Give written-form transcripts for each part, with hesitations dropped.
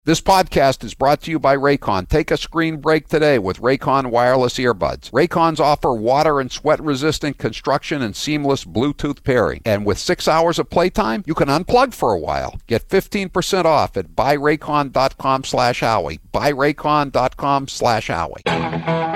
This podcast is brought to you by Raycon. Take a screen break today with Raycon wireless earbuds. Raycons offer water and sweat-resistant construction and seamless Bluetooth pairing. And with 6 hours of playtime, you can unplug for a while. Get 15% off at buyraycon.com/Howie. Buyraycon.com/Howie.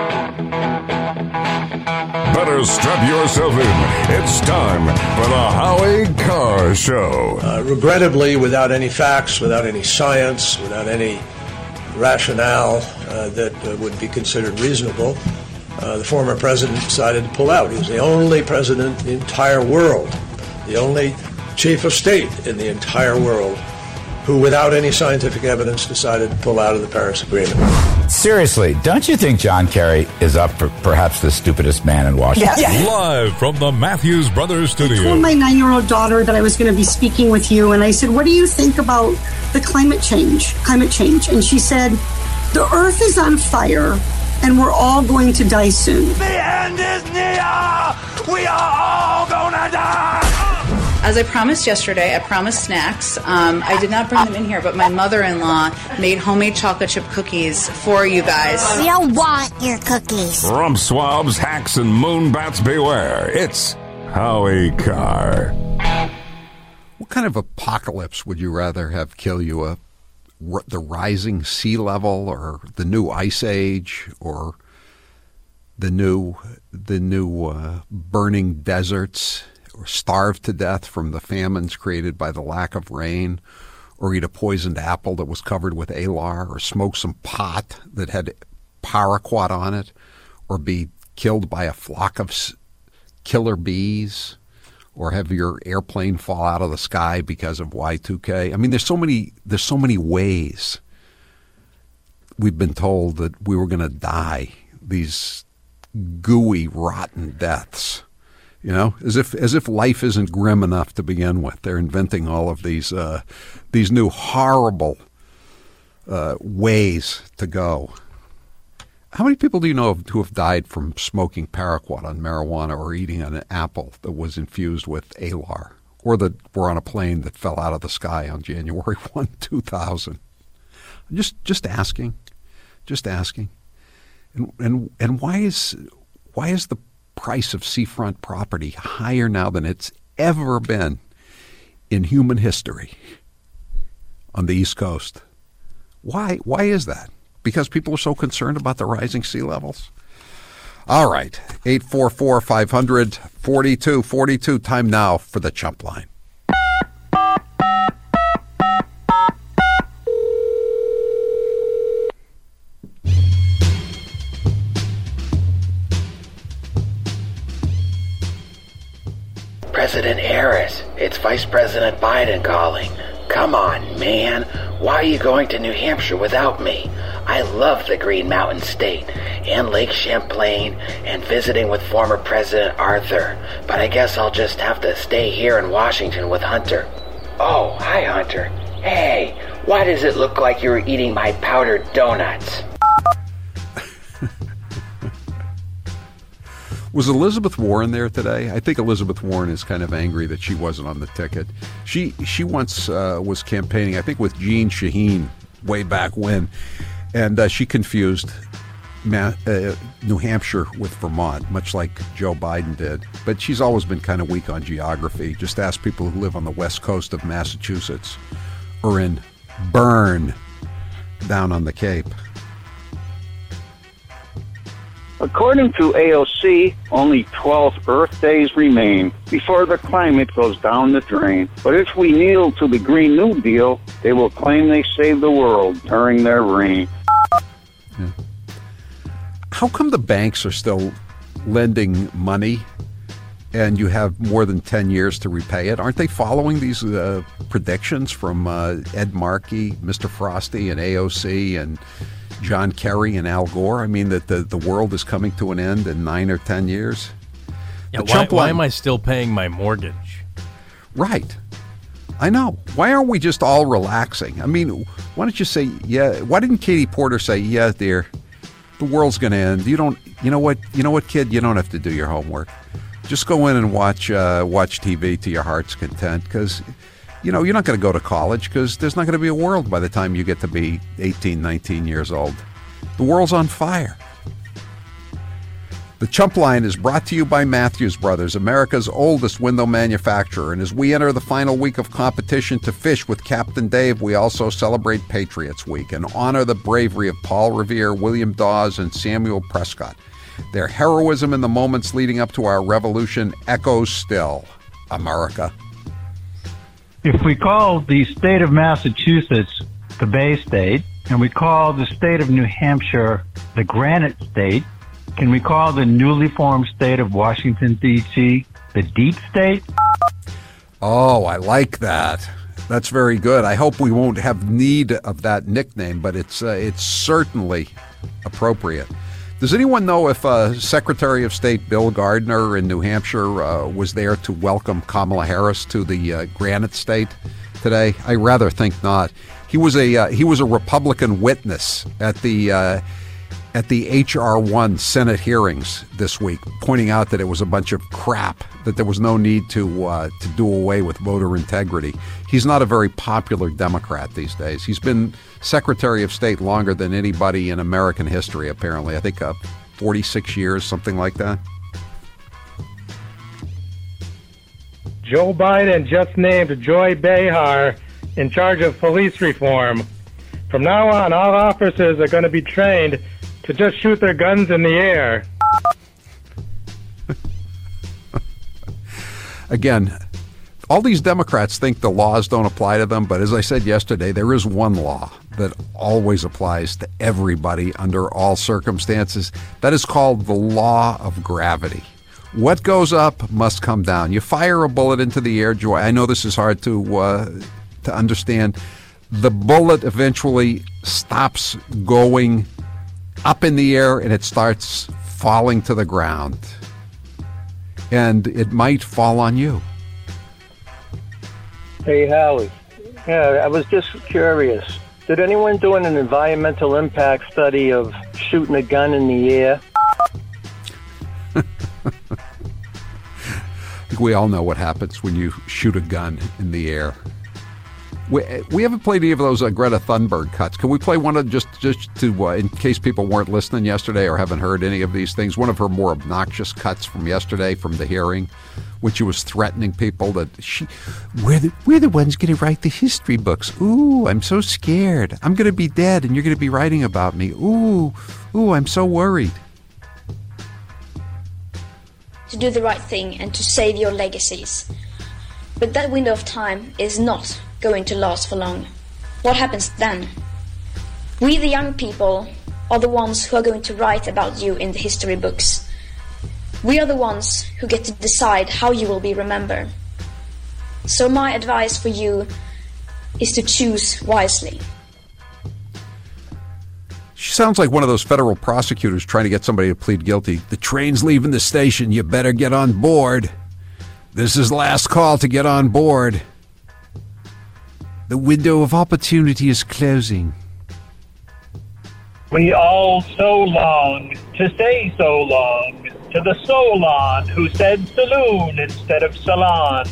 Better strap yourself in. It's time for the Howie Carr Show. Regrettably, without any facts, without any science, without any rationale that would be considered reasonable, the former president decided to pull out. He was the only president in the entire world, the only chief of state in the entire world who, without any scientific evidence, decided to pull out of the Paris Agreement. Seriously, don't you think John Kerry is up for perhaps the stupidest man in Washington? Yes. Live from the Matthews Brothers studio. I told my 9-year-old daughter that I was going to be speaking with you, and I said, what do you think about the climate change? And she said, the earth is on fire, and we're all going to die soon. The end is near! We are all gonna die! As I promised yesterday, I promised snacks. I did not bring them in here, but my mother-in-law made homemade chocolate chip cookies for you guys. We don't want your cookies. Rump swabs, hacks, and moonbats beware. It's Howie Carr. What kind of apocalypse would you rather have kill you? The rising sea level, or the new ice age, or the new burning deserts, or starve to death from the famines created by the lack of rain, or eat a poisoned apple that was covered with alar, or smoke some pot that had paraquat on it, or be killed by a flock of killer bees, or have your airplane fall out of the sky because of Y2K. I mean, there's so many ways we've been told that we were going to die, these gooey, rotten deaths. You know, as if life isn't grim enough to begin with. They're inventing all of these new horrible ways to go. How many people do you know who have died from smoking paraquat on marijuana, or eating an apple that was infused with alar, or that were on a plane that fell out of the sky on January 1, 2000? Just asking. And why is the price of seafront property higher now than it's ever been in human history on the East Coast? Why is that? Because people are so concerned about the rising sea levels? All right, 844-500-4242. Time now for the Chump Line. President Harris, it's Vice President Biden calling. Come on, man. Why are you going to New Hampshire without me? I love the Green Mountain State and Lake Champlain and visiting with former President Arthur, but I guess I'll just have to stay here in Washington with Hunter. Oh, hi, Hunter. Hey, why does it look like you were eating my powdered donuts? Was Elizabeth Warren there today? I think Elizabeth Warren is kind of angry that she wasn't on the ticket. She once was campaigning, I think, with Jeanne Shaheen way back when, and she confused New Hampshire with Vermont, much like Joe Biden did. But she's always been kind of weak on geography. Just ask people who live on the west coast of Massachusetts or in Bern down on the Cape. According to AOC, only 12 Earth days remain before the climate goes down the drain. But if we kneel to the Green New Deal, they will claim they saved the world during their reign. Yeah. How come the banks are still lending money and you have more than 10 years to repay it? Aren't they following these predictions from Ed Markey, Mr. Frosty, and AOC, and John Kerry and Al Gore? I mean, that the world is coming to an end in 9 or 10 years? Yeah, why am I still paying my mortgage? Right. I know. Why aren't we just all relaxing? I mean, why don't you say, yeah, why didn't Katie Porter say, yeah, dear, the world's going to end. You know what, kid, you don't have to do your homework. Just go in and watch TV to your heart's content, because you're not going to go to college because there's not going to be a world by the time you get to be 18, 19 years old. The world's on fire. The Chump Line is brought to you by Matthews Brothers, America's oldest window manufacturer. And as we enter the final week of competition to fish with Captain Dave, we also celebrate Patriots Week and honor the bravery of Paul Revere, William Dawes, and Samuel Prescott. Their heroism in the moments leading up to our revolution echoes still. America. If we call the state of Massachusetts the Bay State, and we call the state of New Hampshire the Granite State, can we call the newly formed state of Washington, D.C. the Deep State? Oh, I like that. That's very good. I hope we won't have need of that nickname, but it's certainly appropriate. Does anyone know if Secretary of State Bill Gardner in New Hampshire was there to welcome Kamala Harris to the Granite State today? I rather think not. He was a Republican witness at the H.R. 1 Senate hearings this week, pointing out that it was a bunch of crap, that there was no need to do away with voter integrity. He's not a very popular Democrat these days. He's been Secretary of State longer than anybody in American history, apparently. I think 46 years, something like that. Joe Biden just named Joy Behar in charge of police reform. From now on, all officers are going to be trained to just shoot their guns in the air. Again, all these Democrats think the laws don't apply to them, but as I said yesterday, there is one law that always applies to everybody under all circumstances. That is called the law of gravity. What goes up must come down. You fire a bullet into the air, Joy. I know this is hard to understand. The bullet eventually stops going up in the air and it starts falling to the ground. And it might fall on you. Hey, Howie. Yeah, I was just curious. Did anyone do an environmental impact study of shooting a gun in the air? I think we all know what happens when you shoot a gun in the air. We haven't played any of those Greta Thunberg cuts. Can we play one of just to in case people weren't listening yesterday or haven't heard any of these things? One of her more obnoxious cuts from yesterday from the hearing, when she was threatening people that we're the ones going to write the history books. Ooh, I'm so scared. I'm going to be dead, and you're going to be writing about me. Ooh, I'm so worried. To do the right thing and to save your legacies. But that window of time is not going to last for long. What happens then? We, the young people, are the ones who are going to write about you in the history books. We are the ones who get to decide how you will be remembered. So my advice for you is to choose wisely. She sounds like one of those federal prosecutors trying to get somebody to plead guilty. The train's leaving the station. You better get on board. This is last call to get on board. The window of opportunity is closing. We all so long to say so long to the Solon who said saloon instead of salon.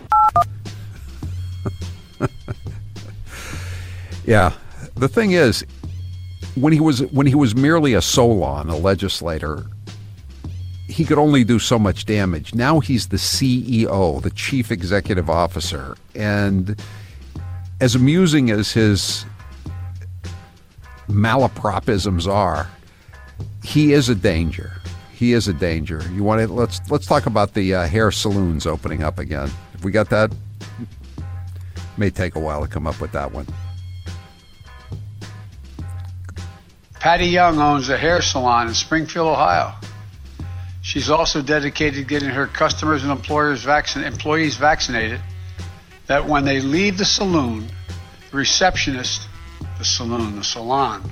Yeah. The thing is, when he was merely a Solon, a legislator, he could only do so much damage. Now he's the CEO, the chief executive officer, and as amusing as his malapropisms are, he is a danger. He is a danger. You want to let's talk about the hair saloons opening up again. Have we got that? May take a while to come up with that one. Patty Young owns a hair salon in Springfield, Ohio. She's also dedicated to getting her customers and employees vaccinated, that when they leave the saloon, the receptionist, the salon.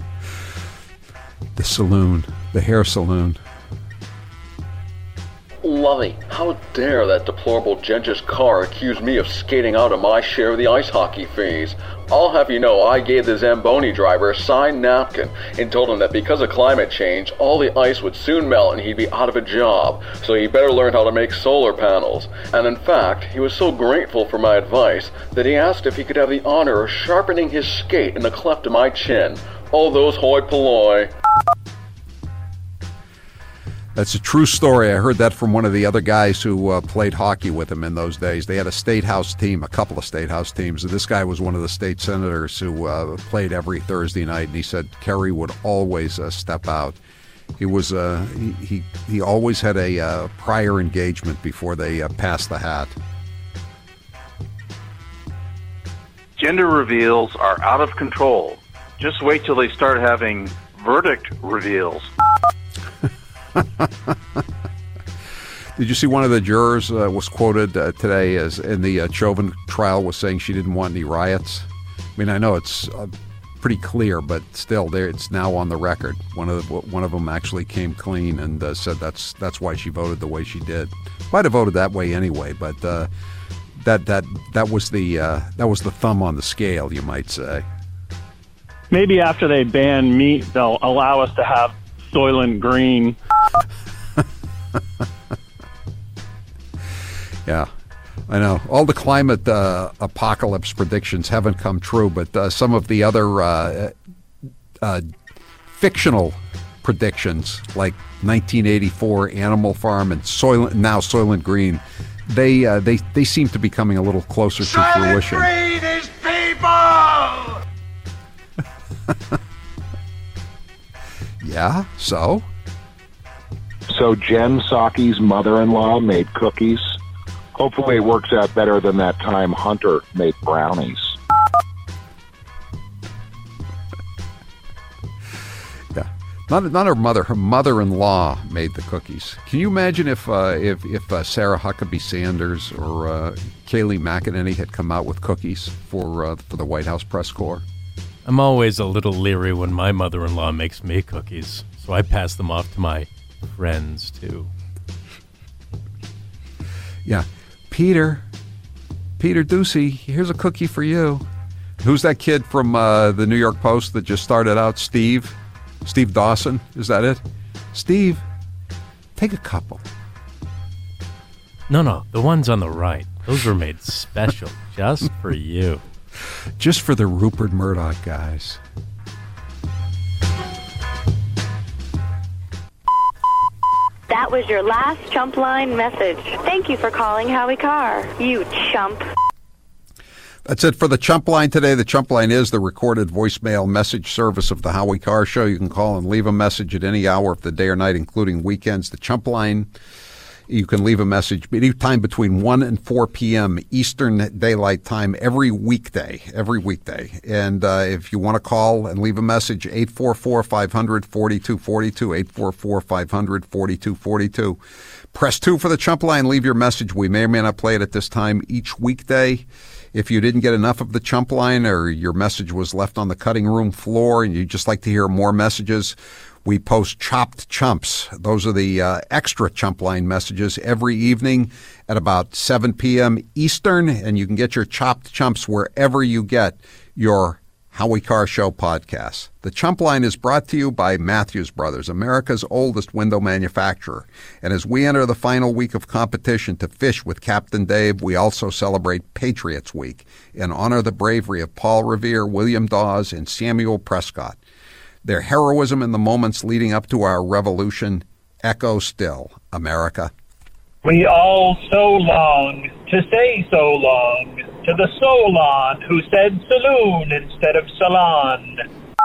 The saloon, the hair saloon. Lovey, how dare that deplorable Gengis Carr accuse me of skating out of my share of the ice hockey fees? I'll have you know I gave the Zamboni driver a signed napkin and told him that because of climate change, all the ice would soon melt and he'd be out of a job, so he better learn how to make solar panels. And in fact, he was so grateful for my advice that he asked if he could have the honor of sharpening his skate in the cleft of my chin. Oh, those hoi polloi. That's a true story. I heard that from one of the other guys who played hockey with him in those days. They had a state house team, a couple of state house teams. And this guy was one of the state senators who played every Thursday night. And he said Kerry would always step out. He was he always had a prior engagement before they passed the hat. Gender reveals are out of control. Just wait till they start having verdict reveals. Did you see one of the jurors was quoted today as in the Chauvin trial was saying she didn't want any riots? I mean, I know it's pretty clear, but still, it's now on the record. One of them actually came clean and said that's why she voted the way she did. Might have voted that way anyway, but that was the thumb on the scale, you might say. Maybe after they ban meat, they'll allow us to have Soylent Green. Yeah, I know. All the climate apocalypse predictions haven't come true, but some of the other fictional predictions, like 1984 Animal Farm and Soylent Green, they seem to be coming a little closer to fruition. Soylent Green is people! Yeah, so? So Jen Psaki's mother-in-law made cookies. Hopefully it works out better than that time Hunter made brownies. Yeah, not her mother. Her mother-in-law made the cookies. Can you imagine if Sarah Huckabee Sanders or Kayleigh McEnany had come out with cookies for the White House press corps? I'm always a little leery when my mother-in-law makes me cookies, so I pass them off to my friends, too. Yeah. Peter Ducey, here's a cookie for you. Who's that kid from the New York Post that just started out? Steve Dawson, is that it? Steve, take a couple. No, the ones on the right. Those were made special just for you. Just for the Rupert Murdoch guys. That was your last chump line message. Thank you for calling Howie Carr, you chump. That's it for the Chump Line today. The Chump Line is the recorded voicemail message service of the Howie Carr Show. You can call and leave a message at any hour of the day or night, including weekends. The Chump Line, you can leave a message any time between 1 and 4 p.m. Eastern Daylight Time every weekday. And if you want to call and leave a message, 844-500-4242, 844-500-4242. Press 2 for the Chump Line. Leave your message. We may or may not play it at this time each weekday. If you didn't get enough of the Chump Line or your message was left on the cutting room floor and you'd just like to hear more messages, we post Chopped Chumps. Those are the extra Chump Line messages every evening at about 7 p.m. Eastern, and you can get your Chopped Chumps wherever you get your Howie Carr Show podcast. The Chump Line is brought to you by Matthews Brothers, America's oldest window manufacturer. And as we enter the final week of competition to fish with Captain Dave, we also celebrate Patriots Week and honor the bravery of Paul Revere, William Dawes, and Samuel Prescott. Their heroism in the moments leading up to our revolution echo still. America. We all so long to say so long to the Solon who said saloon instead of salon.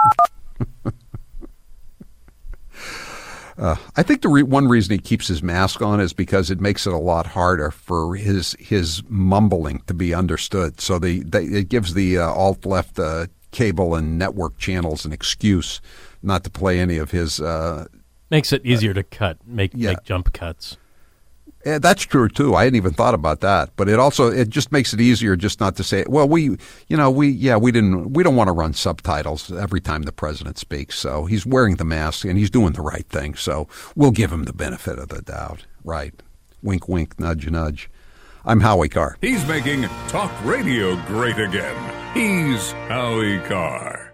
I think the one reason he keeps his mask on is because it makes it a lot harder for his mumbling to be understood. So it gives the alt-left cable and network channels an excuse not to play any of his... Makes it easier to cut, make jump cuts. Yeah, that's true too. I hadn't even thought about that, but it just makes it easier just not to say, well, we don't want to run subtitles every time the president speaks. So he's wearing the mask and he's doing the right thing. So we'll give him the benefit of the doubt. Right. Wink, wink, nudge, nudge. I'm Howie Carr. He's making talk radio great again. He's Howie Carr.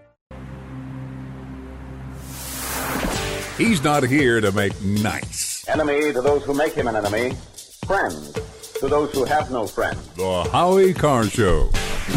He's not here to make nice. Enemy to those who make him an enemy. Friend to those who have no friend. The Howie Carr Show.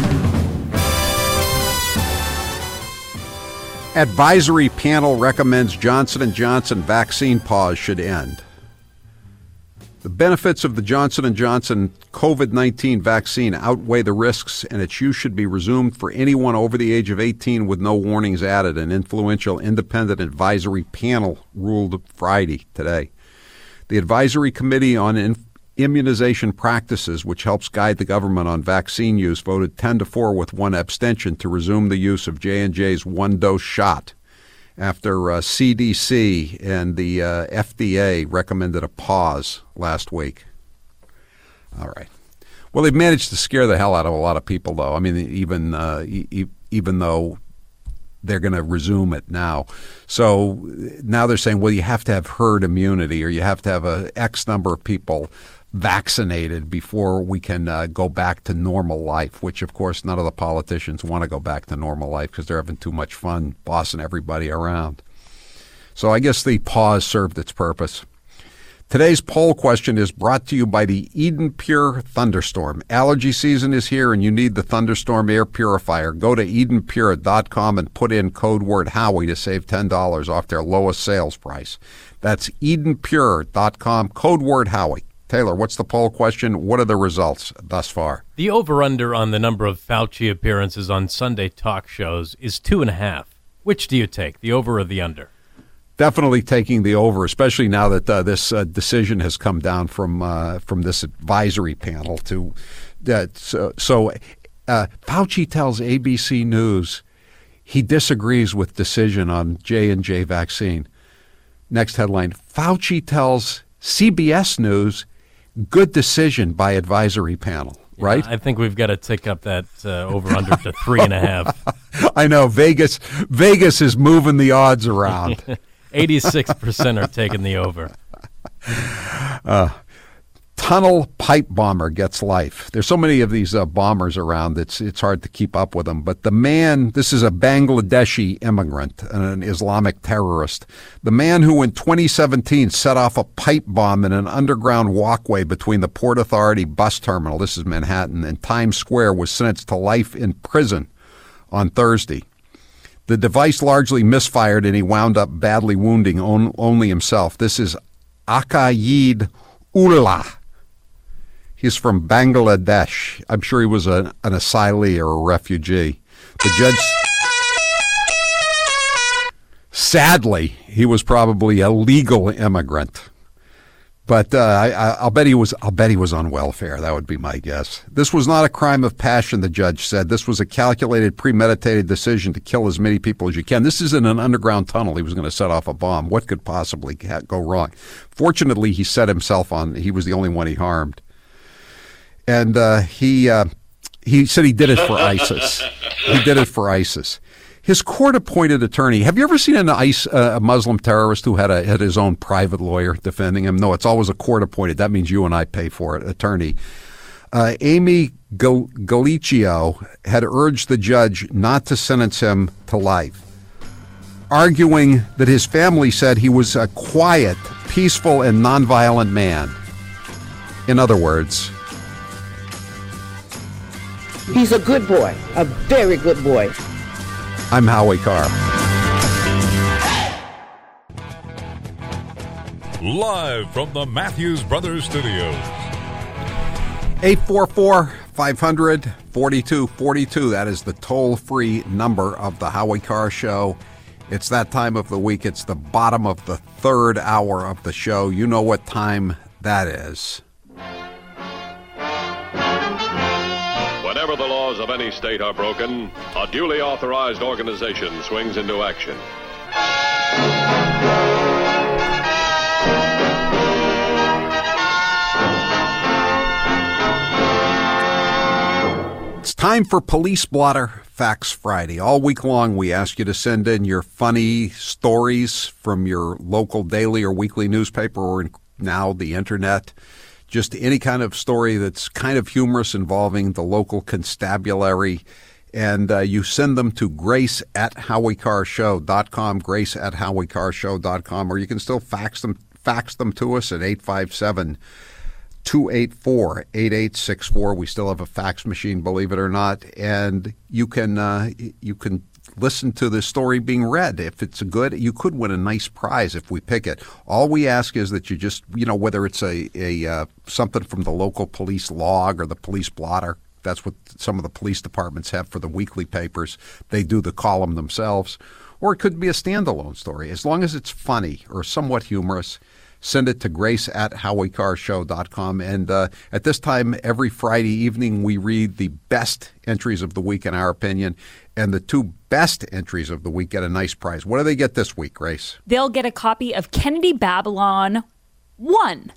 Advisory panel recommends Johnson & Johnson vaccine pause should end. The benefits of the Johnson & Johnson COVID-19 vaccine outweigh the risks, and its use should be resumed for anyone over the age of 18 with no warnings added, an influential independent advisory panel ruled Friday today. The Advisory Committee on Immunization Practices, which helps guide the government on vaccine use, voted 10-4 with one abstention to resume the use of J&J's one-dose shot after CDC and the FDA recommended a pause last week. All right. Well, they've managed to scare the hell out of a lot of people, though. I mean, even though they're going to resume it now. So now they're saying, well, you have to have herd immunity, or you have to have a X number of people vaccinated before we can go back to normal life, which, of course, none of the politicians want to go back to normal life because they're having too much fun bossing everybody around. So I guess the pause served its purpose. Today's poll question is brought to you by the Eden Pure Thunderstorm. Allergy season is here, and you need the Thunderstorm air purifier. Go to EdenPure.com and put in code word Howie to save $10 off their lowest sales price. That's EdenPure.com, code word Howie. Taylor, what's the poll question? What are the results thus far? The over-under on the number of Fauci appearances on Sunday talk shows is 2.5. Which do you take, the over or the under? Definitely taking the over, especially now that this decision has come down from this advisory panel. Fauci tells ABC News he disagrees with decision on J&J vaccine. Next headline, Fauci tells CBS News good decision by advisory panel, right? Yeah, I think we've got to tick up that over-under to 3.5. I know. Vegas is moving the odds around. 86% are taking the over. Tunnel pipe bomber gets life. There's so many of these bombers around, it's hard to keep up with them. But the man, this is a Bangladeshi immigrant, an Islamic terrorist. The man who in 2017 set off a pipe bomb in an underground walkway between the Port Authority bus terminal, this is Manhattan, and Times Square was sentenced to life in prison on Thursday. The device largely misfired, and he wound up badly wounding only himself. This is Aqaid Ullah. He's from Bangladesh. I'm sure he was an asylee or a refugee. The judge, sadly, he was probably a legal immigrant. But I'll bet he was on welfare. That would be my guess. This was not a crime of passion, the judge said. This was a calculated, premeditated decision to kill as many people as you can. This is in an underground tunnel. He was going to set off a bomb. What could possibly go wrong? Fortunately, he set himself on. He was the only one he harmed. And he said he did it for ISIS. He did it for ISIS. His court-appointed attorney. Have you ever seen a Muslim terrorist who had his own private lawyer defending him? No, it's always a court-appointed. That means you and I pay for it. Attorney Amy Galicchio had urged the judge not to sentence him to life, arguing that his family said he was a quiet, peaceful, and nonviolent man. In other words, he's a good boy, a very good boy. I'm Howie Carr. Live from the Matthews Brothers Studios. 844-500-4242. That is the toll-free number of the Howie Carr Show. It's that time of the week. It's the bottom of the third hour of the show. You know what time that is. Whenever the laws of any state are broken, a duly authorized organization swings into action. It's time for Police Blotter Facts Friday. All week long, we ask you to send in your funny stories from your local daily or weekly newspaper or now the internet. just any kind of story that's kind of humorous involving the local constabulary. And you send them to grace@howiecarrshow.com, grace@howiecarrshow.com, or you can still fax them to us at 857-284-8864. We still have a fax machine, believe it or not. And you can listen to the story being read. If it's good, you could win a nice prize if we pick it. All we ask is that you just, whether it's a something from the local police log or the police blotter. That's what some of the police departments have for the weekly papers. They do the column themselves. Or it could be a standalone story. As long as it's funny or somewhat humorous, send it to grace@howiecarrshow.com. And at this time, every Friday evening, we read the best entries of the week, in our opinion. And the two best entries of the week get a nice prize. What do they get this week, Grace? They'll get a copy of Kennedy Babylon 1.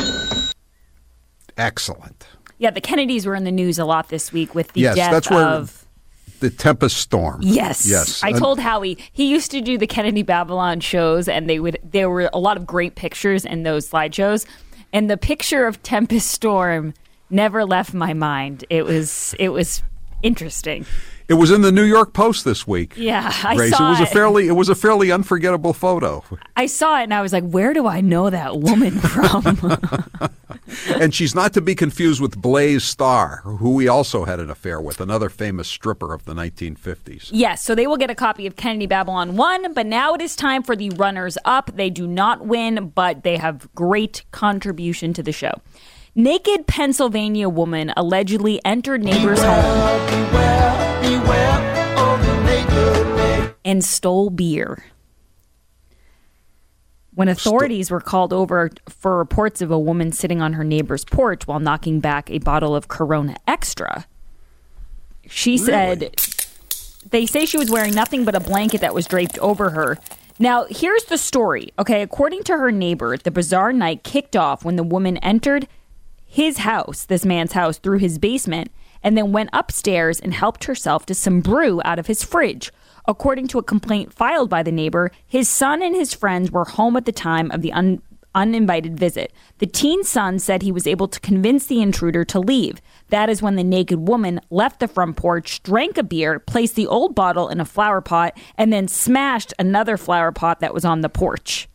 Excellent. Yeah, the Kennedys were in the news a lot this week with the death of the Tempest Storm. Yes. I told Howie he used to do the Kennedy Babylon shows, and there were a lot of great pictures in those slideshows, and the picture of Tempest Storm never left my mind. It was interesting. It was in the New York Post this week. Yeah, Grace. I saw it. It was a fairly unforgettable photo. I saw it and I was like, where do I know that woman from? And she's not to be confused with Blaze Starr, who we also had an affair with, another famous stripper of the 1950s. Yes, so they will get a copy of Kennedy Babylon 1, but now it is time for the runners-up. They do not win, but they have great contribution to the show. Naked Pennsylvania woman allegedly entered neighbor's home and stole beer. When authorities were called over for reports of a woman sitting on her neighbor's porch while knocking back a bottle of Corona Extra, she said, they say she was wearing nothing but a blanket that was draped over her. Now, here's the story. Okay, according to her neighbor, the bizarre night kicked off when the woman entered his house, this man's house, through his basement, and then went upstairs and helped herself to some brew out of his fridge. According to a complaint filed by the neighbor, his son and his friends were home at the time of the uninvited visit. The teen son said he was able to convince the intruder to leave. That is when the naked woman left the front porch, drank a beer, placed the old bottle in a flower pot, and then smashed another flower pot that was on the porch.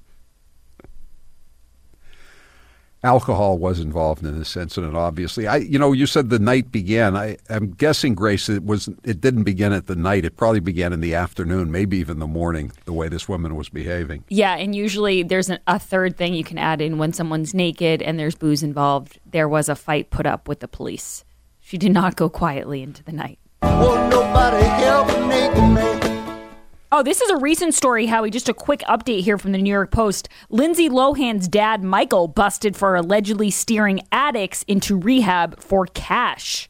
Alcohol was involved in this incident, obviously. You said the night began. I'm guessing, Grace, it didn't begin at the night. It probably began in the afternoon, maybe even the morning, the way this woman was behaving. Yeah, and usually there's a third thing you can add in when someone's naked and there's booze involved. There was a fight put up with the police. She did not go quietly into the night. Won't nobody help a naked man. Oh, this is a recent story, Howie. Just a quick update here from the New York Post. Lindsay Lohan's dad, Michael, busted for allegedly steering addicts into rehab for cash.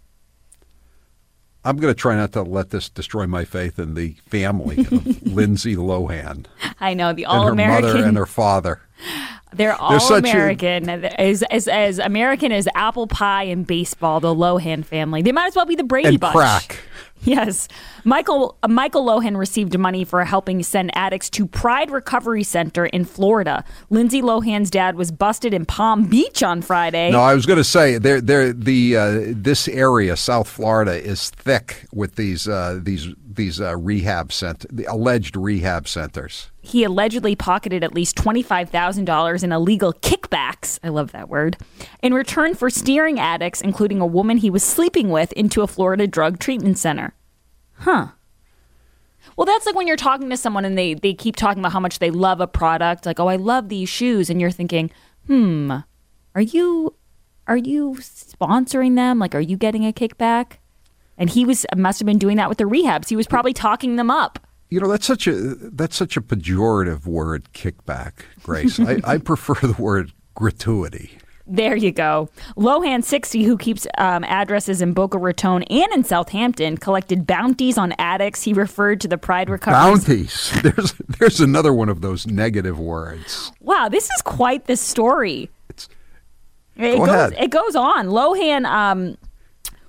I'm going to try not to let this destroy my faith in the family of Lindsay Lohan. I know, the all-American. And her mother and her father. They're all American. As American as apple pie and baseball, the Lohan family. They might as well be the Brady Bunch. And crack. Yes. Michael Lohan received money for helping send addicts to Pride Recovery Center in Florida. Lindsay Lohan's dad was busted in Palm Beach on Friday. No, I was going to say this area, South Florida, is thick with these rehab centers, the alleged rehab centers. He allegedly pocketed at least $25,000 in illegal kickbacks, I love that word, in return for steering addicts, including a woman he was sleeping with, into a Florida drug treatment center. Huh. Well, that's like when you're talking to someone and they keep talking about how much they love a product, like, oh, I love these shoes, and you're thinking, are you sponsoring them? Like, are you getting a kickback? And he must have been doing that with the rehabs. He was probably talking them up. You know, that's such a pejorative word, kickback, Grace. I prefer the word gratuity. There you go. Lohan, 60, who keeps addresses in Boca Raton and in Southampton, collected bounties on addicts. He referred to the Pride Recovery. Bounties. There's another one of those negative words. Wow, this is quite the story. It goes on. Lohan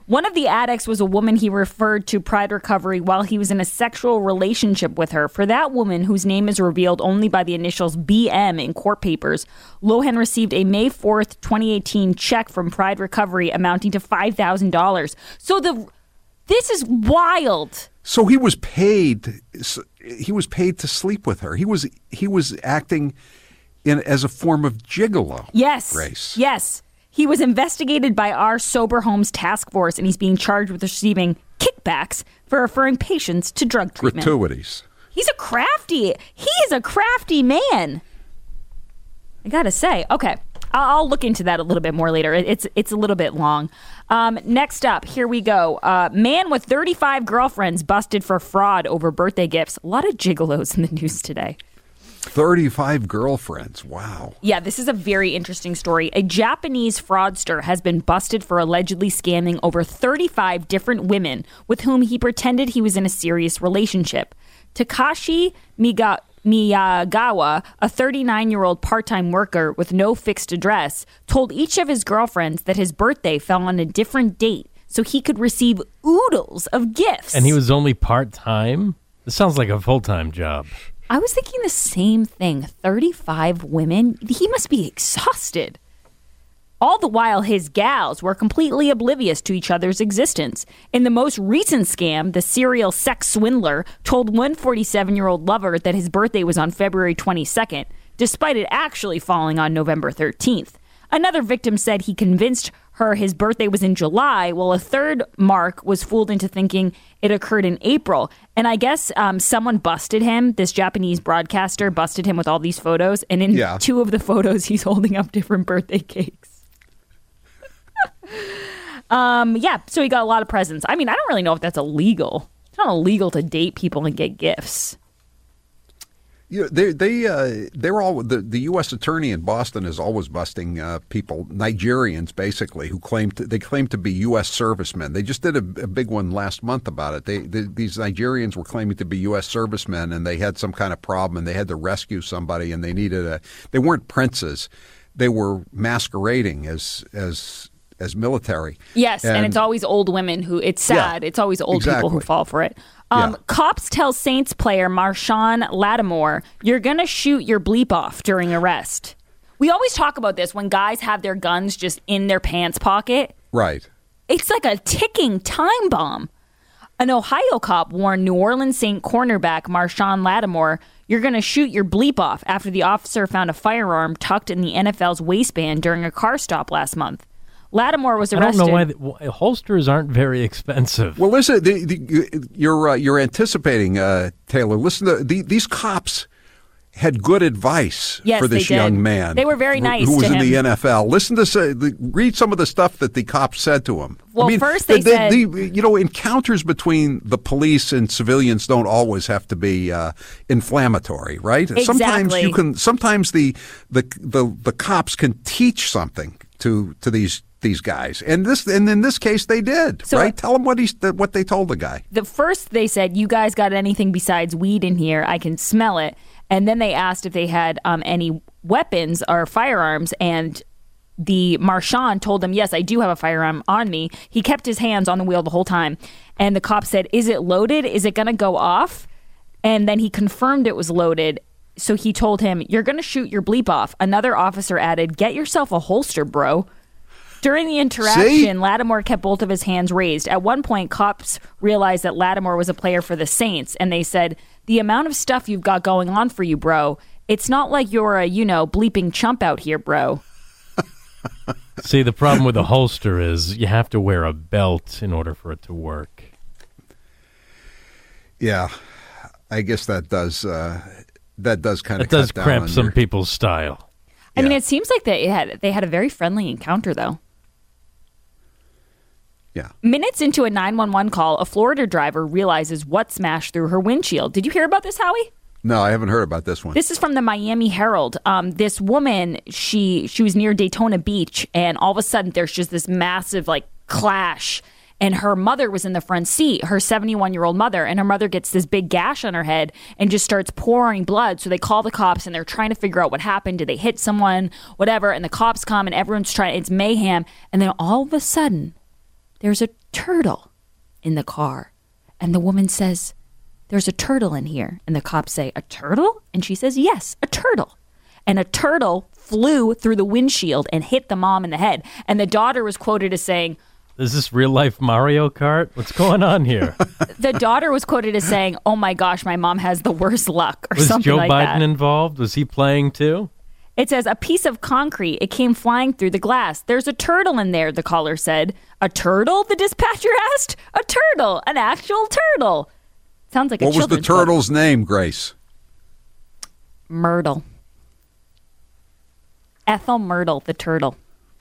One of the addicts was a woman he referred to Pride Recovery while he was in a sexual relationship with her. For that woman, whose name is revealed only by the initials BM in court papers, Lohan received a May 4th, 2018 check from Pride Recovery amounting to $5,000. So this is wild. So he was paid. He was paid to sleep with her. He was acting as a form of gigolo. Yes. Grace. Yes. He was investigated by our Sober Homes Task Force, and he's being charged with receiving kickbacks for referring patients to drug treatment. Gratuities. He is a crafty man. I gotta say. Okay, I'll look into that a little bit more later. It's a little bit long. Next up, here we go. Man with 35 girlfriends busted for fraud over birthday gifts. A lot of gigolos in the news today. 35 girlfriends. Wow. Yeah, this is a very interesting story. A Japanese fraudster has been busted for allegedly scamming over 35 different women with whom he pretended he was in a serious relationship. Takashi Miyagawa, a 39-year-old part-time worker with no fixed address, told each of his girlfriends that his birthday fell on a different date so he could receive oodles of gifts. And he was only part-time? This sounds like a full-time job. I was thinking the same thing. 35 women? He must be exhausted. All the while, his gals were completely oblivious to each other's existence. In the most recent scam, the serial sex swindler told one 47-year-old lover that his birthday was on February 22nd, despite it actually falling on November 13th. Another victim said he convinced her his birthday was in July, while a third Mark was fooled into thinking it occurred in April. And I guess someone busted him. This Japanese broadcaster busted him with all these photos. And in two of the photos, he's holding up different birthday cakes. So he got a lot of presents. I mean, I don't really know if that's illegal. It's not illegal to date people and get gifts. You know, they're all the U.S. attorney in Boston is always busting people, Nigerians basically, who claim to be U.S. servicemen. They just did a big one last month about it. These Nigerians were claiming to be U.S. servicemen, and they had some kind of problem, and they had to rescue somebody, and they weren't princes, they were masquerading as military. Yes, and it's always old women who. It's sad. It's always old people who fall for it. Cops tell Saints player Marshawn Lattimore, you're going to shoot your bleep off during arrest. We always talk about this when guys have their guns just in their pants pocket. Right. It's like a ticking time bomb. An Ohio cop warned New Orleans Saint cornerback Marshawn Lattimore, you're going to shoot your bleep off after the officer found a firearm tucked in the NFL's waistband during a car stop last month. Lattimore was arrested. I don't know why holsters aren't very expensive. Well, listen, you're anticipating, Taylor. Listen, these cops had good advice for this young man. They were very nice who was to in him. the NFL. Listen to read some of the stuff that the cops said to him. Well, first they said, encounters between the police and civilians don't always have to be inflammatory, right? Exactly. Sometimes the cops can teach something to these guys, and in this case they did. So, right? Tell them what they told the guy. The first they said, "You guys got anything besides weed in here? I can smell it." And then they asked if they had any weapons or firearms, and the Marshawn told them, "Yes, I do have a firearm on me." He kept his hands on the wheel the whole time, and the cop said, "Is it loaded? Is it going to go off?" And then he confirmed it was loaded. So he told him, "You're going to shoot your bleep off." Another officer added, "Get yourself a holster, bro." During the interaction, Lattimore kept both of his hands raised. At one point, cops realized that Lattimore was a player for the Saints, and they said, "The amount of stuff you've got going on for you, bro, it's not like you're a, bleeping chump out here, bro." See, the problem with a holster is you have to wear a belt in order for it to work. Yeah, I guess that does kind of cramp some people's style. I mean, it seems like they had a very friendly encounter, though. Yeah. Minutes into a 911 call, a Florida driver realizes what smashed through her windshield. Did you hear about this, Howie? No, I haven't heard about this one. This is from the Miami Herald. This woman, she was near Daytona Beach, and all of a sudden there's just this massive clash. And her mother was in the front seat, her 71-year-old mother, and her mother gets this big gash on her head and just starts pouring blood. So they call the cops, and they're trying to figure out what happened. Did they hit someone? Whatever. And the cops come, and everyone's trying. It's mayhem. And then all of a sudden, there's a turtle in the car. And the woman says, there's a turtle in here. And the cops say, a turtle? And she says, yes, a turtle. And a turtle flew through the windshield and hit the mom in the head. And the daughter was quoted as saying, Is this real life Mario Kart? What's going on here? the daughter was quoted as saying, oh my gosh, my mom has the worst luck, or Was something Joe like Biden that. involved? Was he playing too? It says, a piece of concrete. It came flying through the glass. There's a turtle in there, the caller said. A turtle? The dispatcher asked. A turtle. An actual turtle. Sounds like a What was the children's book. turtle's name, Grace? Myrtle. Ethel Myrtle, the turtle.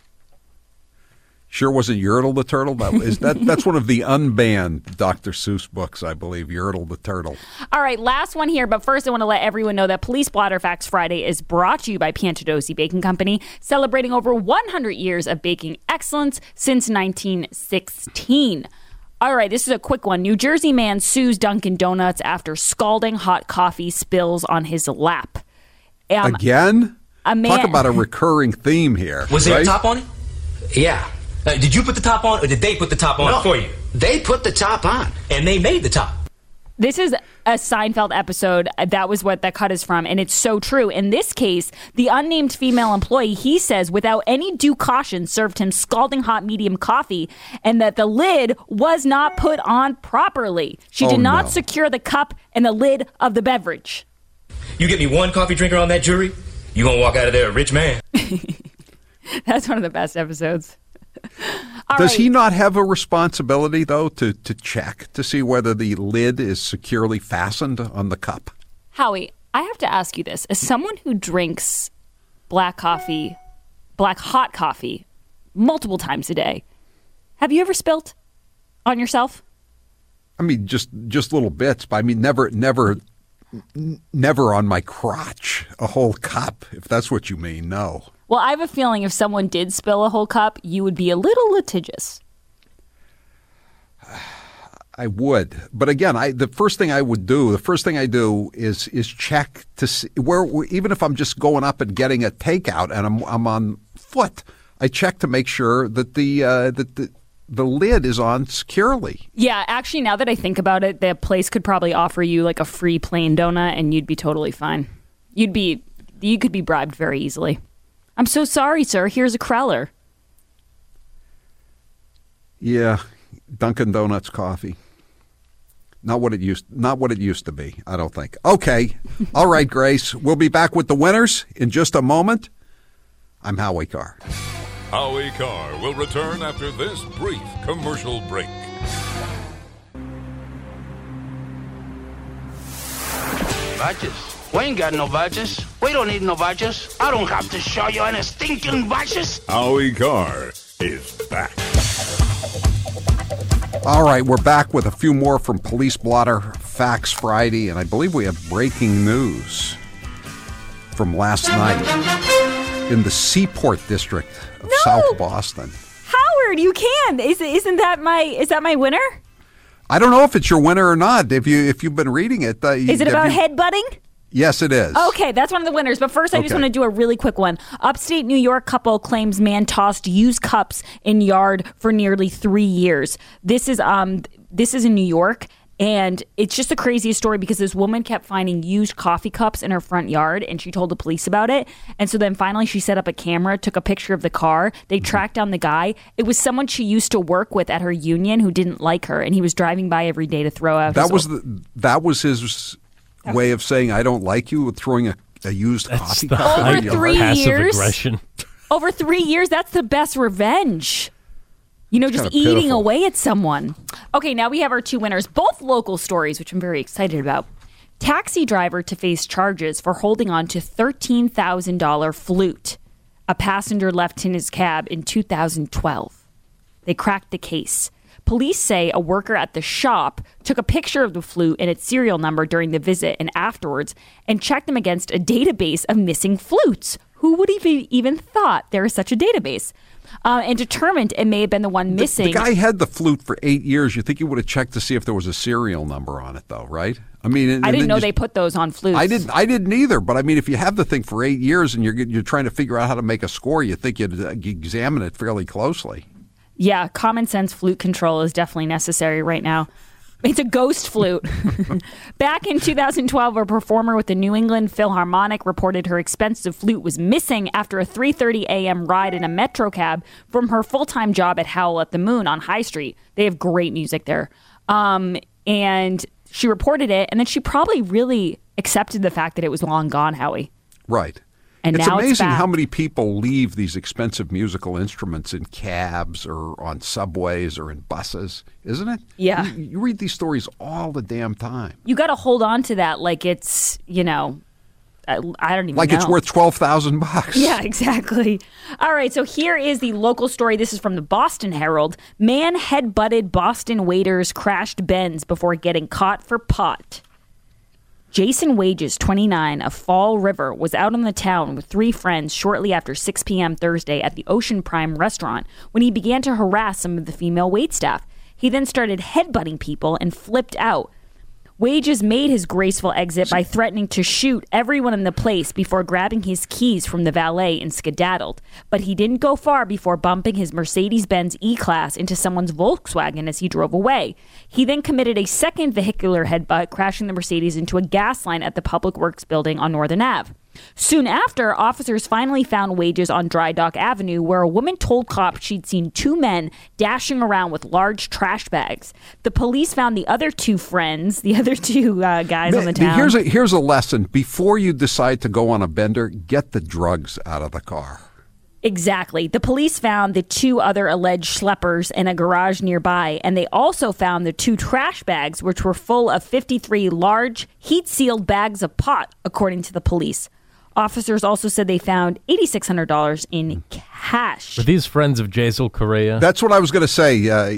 Sure wasn't Yertle the turtle? That's one of the unbanned Dr. Seuss books, I believe, Yertle the turtle. All right, last one here. But first, I want to let everyone know that Police Blotter Facts Friday is brought to you by Piantadosi Baking Company, celebrating over 100 years of baking excellence since 1916. All right, this is a quick one. New Jersey man sues Dunkin' Donuts after scalding hot coffee spills on his lap. Again? A man, Talk about a recurring theme here. Was there right? a top on it? Yeah. Did you put the top on, or did they put the top on for you? They put the top on. And they made the top. This is a Seinfeld episode. That was what that cut is from, and it's so true. In this case, the unnamed female employee, he says, without any due caution, served him scalding hot medium coffee, and that the lid was not put on properly. She did not secure the cup and the lid of the beverage. You get me one coffee drinker on that jury, you gonna walk out of there a rich man. That's one of the best episodes. Does he not have a responsibility, though, to check to see whether the lid is securely fastened on the cup? Howie, I have to ask you this. As someone who drinks black hot coffee, multiple times a day, have you ever spilt on yourself? I mean, just little bits, but I mean, never on my crotch, a whole cup, if that's what you mean, no. Well, I have a feeling if someone did spill a whole cup, you would be a little litigious. I would, but again, the first thing I do is check to see where, even if I'm just going up and getting a takeout and I'm on foot, I check to make sure that the lid is on securely. Yeah, actually, now that I think about it, the place could probably offer you like a free plain donut, and you'd be totally fine. You could be bribed very easily. I'm so sorry, sir. Here's a Kreller. Yeah, Dunkin' Donuts coffee. Not what it used to be, I don't think. Okay. All right, Grace. We'll be back with the winners in just a moment. I'm Howie Carr. Howie Carr will return after this brief commercial break. Vouchers? We ain't got no vouchers. We don't need no vouchers. I don't have to show you any stinking vouchers. Howie Carr is back. All right, we're back with a few more from Police Blotter Facts Friday, and I believe we have breaking news from last night in the Seaport District of South Boston. Howard, you can. Is that my winner? I don't know if it's your winner or not. If you've been reading it, is it about headbutting? Yes, it is. Okay, that's one of the winners. But first, I just want to do a really quick one. Upstate New York couple claims man tossed used cups in yard for nearly 3 years. This is in New York, and it's just the craziest story because this woman kept finding used coffee cups in her front yard, and she told the police about it. And so then finally she set up a camera, took a picture of the car. They tracked down the guy. It was someone she used to work with at her union who didn't like her, and he was driving by every day to throw out. That was his way of saying I don't like you, with throwing a used coffee cup. Over 3 years. Aggression. Over 3 years, that's the best revenge. Just eating pitiful. away at someone. Okay, now we have our two winners, both local stories, which I'm very excited about. Taxi driver to face charges for holding on to $13,000 flute a passenger left in his cab in 2012. They cracked the case. Police say a worker at the shop took a picture of the flute and its serial number during the visit and afterwards and checked them against a database of missing flutes. Who would have even thought there is such a database? And determined it may have been the one missing. The guy had the flute for 8 years. You think he would have checked to see if there was a serial number on it, though, right? I mean, I didn't know they put those on flutes. I didn't either. But I mean, if you have the thing for 8 years and you're trying to figure out how to make a score, you think you'd examine it fairly closely. Yeah, common sense flute control is definitely necessary right now. It's a ghost flute. Back in 2012, a performer with the New England Philharmonic reported her expensive flute was missing after a 3:30 a.m. ride in a Metro cab from her full-time job at Howl at the Moon on High Street. They have great music there. And she reported it, and then she probably really accepted the fact that it was long gone, Howie. Right. And it's now amazing it's back. how many people leave these expensive musical instruments in cabs or on subways or in buses, isn't it? Yeah. You read these stories all the damn time. You got to hold on to that like it's, I don't even know. Like it's worth $12,000. Yeah, exactly. All right, so here is the local story. This is from the Boston Herald. Man head-butted Boston waiters crashed Benz before getting caught for pot. Jason Wages, 29, of Fall River, was out on the town with 3 friends shortly after 6 p.m. Thursday at the Ocean Prime restaurant when he began to harass some of the female waitstaff. He then started headbutting people and flipped out. Wages made his graceful exit by threatening to shoot everyone in the place before grabbing his keys from the valet and skedaddled. But he didn't go far before bumping his Mercedes-Benz E-Class into someone's Volkswagen as he drove away. He then committed a second vehicular headbutt, crashing the Mercedes into a gas line at the Public Works building on Northern Ave. Soon after, officers finally found Wages on Dry Dock Avenue, where a woman told cops she'd seen 2 men dashing around with large trash bags. The police found the other 2 friends, the other 2 guys on the town. Here's a lesson. Before you decide to go on a bender, get the drugs out of the car. Exactly. The police found the 2 other alleged schleppers in a garage nearby, and they also found the 2 trash bags, which were full of 53 large, heat-sealed bags of pot, according to the police. Officers also said they found $8,600 in cash. Were these friends of Jaisal Correa? That's what I was going to say.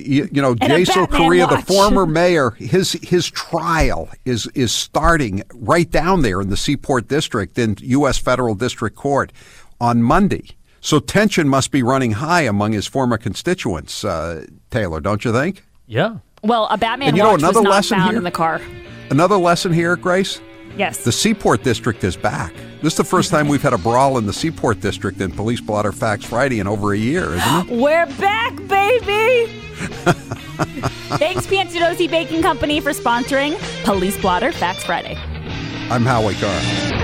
Jaisal Correa, the former mayor, his trial is starting right down there in the Seaport District in U.S. Federal District Court on Monday. So tension must be running high among his former constituents, Taylor, don't you think? Yeah. Well, a Batman watch was not found in the car. Another lesson here, Grace? Yes. The Seaport District is back. This is the first time we've had a brawl in the Seaport District in Police Blotter Facts Friday in over a year, isn't it? We're back, baby! Thanks, Piantudosi Baking Company, for sponsoring Police Blotter Facts Friday. I'm Howie Carr.